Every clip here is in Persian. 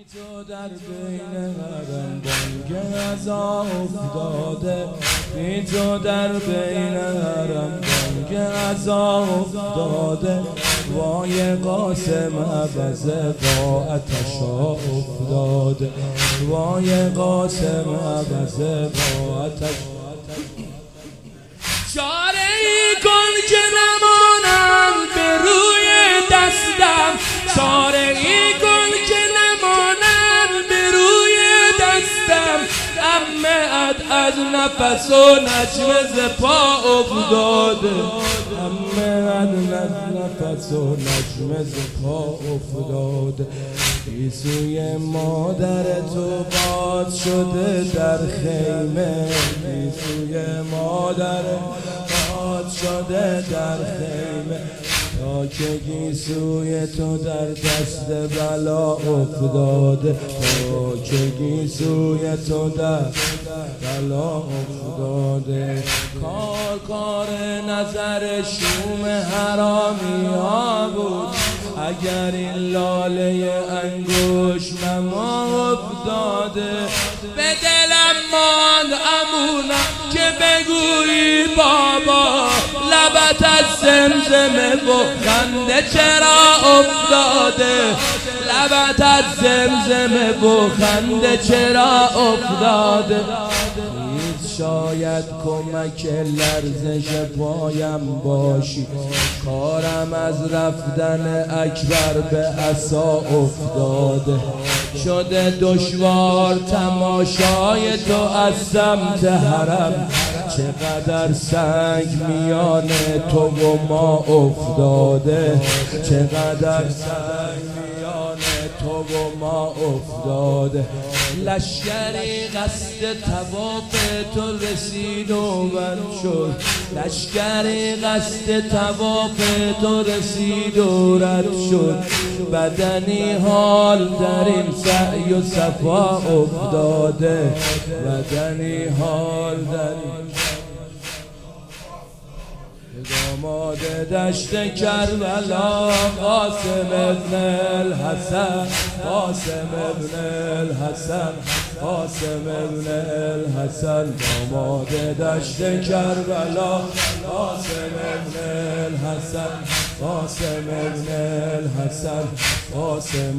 تو در بین حرم بانگ عزا افتاده، بی تو در بین حرم بانگ عزا افتاده. وای قاسم عبزه با آتشا افتاده، وای قاسم عبزه با آتش. چاره ای کن که نمانم به روی دستم، چاره ای کن که نمانم به روی دستم. عمه‌ات از نفس و نجم ز پا افتاده، عمه‌ات از نفس و نجم ز پا افتاده. گیسوی مادر تو باد شده در خیمه، گیسوی مادر باد شده در خیمه. تا که گیسوی تو در دست بلا افتاده، تا که گیسوی تو در بلا افتاده. کار نظر شوم حرامی ها بود، اگر این لاله انگوش مما افتاده. به دلم ماند امونم که بگویی بابا، لبت از زمزمه و خنده چرا افتاده، لبت از زمزمه و خنده چرا افتاده. شاید کمک لرزش پایم باشی، کارم از رفتن اکبر به عصا افتاده. شده دشوار تماشای تو از سمت حرم، چقدر سنگ میان تو و ما افتاده، چقدر سنگ میان تو و ما افتاده. لشکری قصد طواف تو رسید و من شد، لشکری قصد طواف تو رسید و رد شد. بدنی حال در این سعی و صفا افتاده، بدنی حال در این. داماد دشت کربلا قاسم ابن الحسن، قاسم ابن الحسن، قاسم ابن الحسن. داماد دشت کربلا قاسم ابن الحسن، قاسم ابن الحسن، قاسم.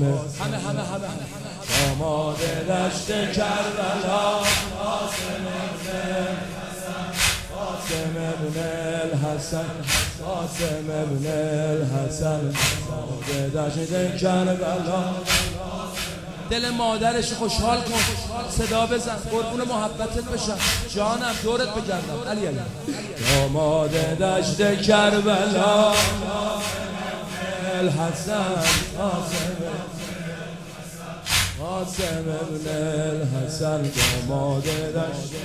داماد دشت کربلا قاسم ابن الحسن، قاسم ابن الحسن، قاسم ابن الحسن. دشت کربلا. دل مادرش خوشحال کن، صدا بزن، قربون محبتت بشم، جانم دورت بگردم. علی علی. داماد دشت کربلا الحسن، قاسم ابن الحسن. داماد دشت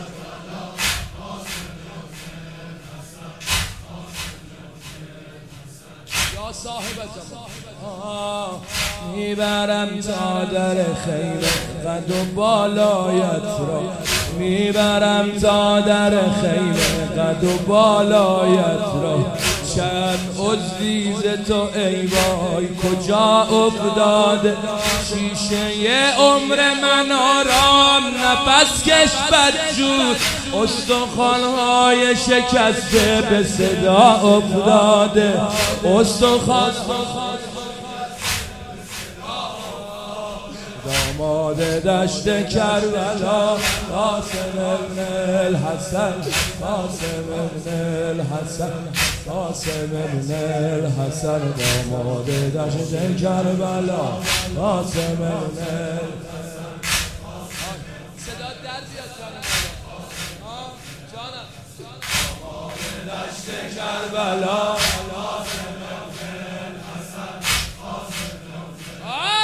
صاحب زمان. میبرم تا در خیمه قد و بالایت را، میبرم تا در خیمه قد و بالایت را. چند عضوی ز تو ای وای کجا افتاده، شیشه عمر من آرام نفس کش بدجور. استخوان‌های شکسته به صدا افتاده، استخوان. داماد دشت کربلا قاسم ابن الحسن، قاسم ابن الحسن، قاسم ابن الحسن. داماد دشت کربلا قاسم ابن الحسن. صدا در بیاد جانم. داماد دشت کربلا قاسم ابن الحسن، قاسم ابن.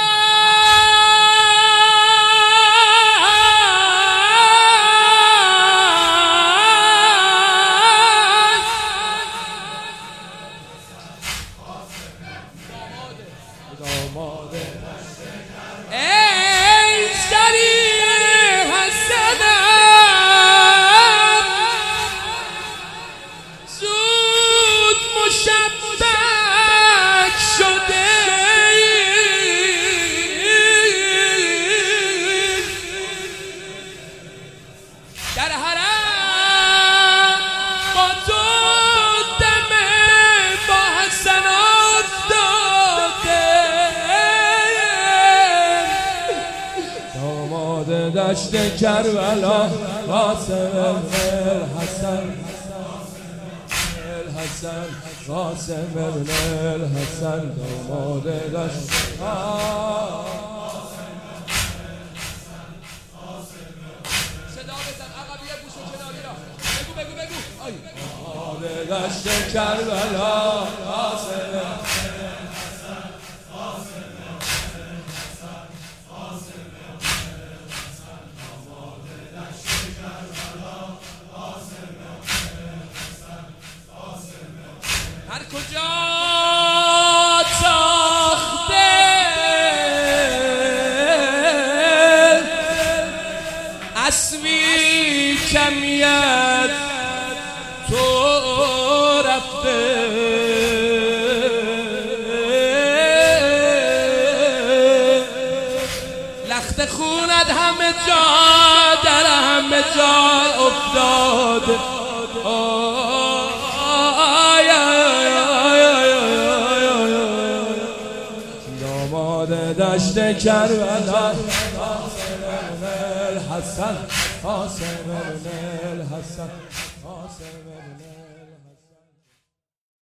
ای سری حسنم زود دشت کربلا قاسم الحسن الحسن قاسم ابن الحسن داماد دشت صدا بزن عقبیه گوش و کناری را بگو داماد دشت کربلا قاسم هر کجا تاخته اسبی کمیت تو رفته لخت خونت همه جا در همه جا افتاد دشت کربلا قاسم الحسن قاسم الحسن قاسم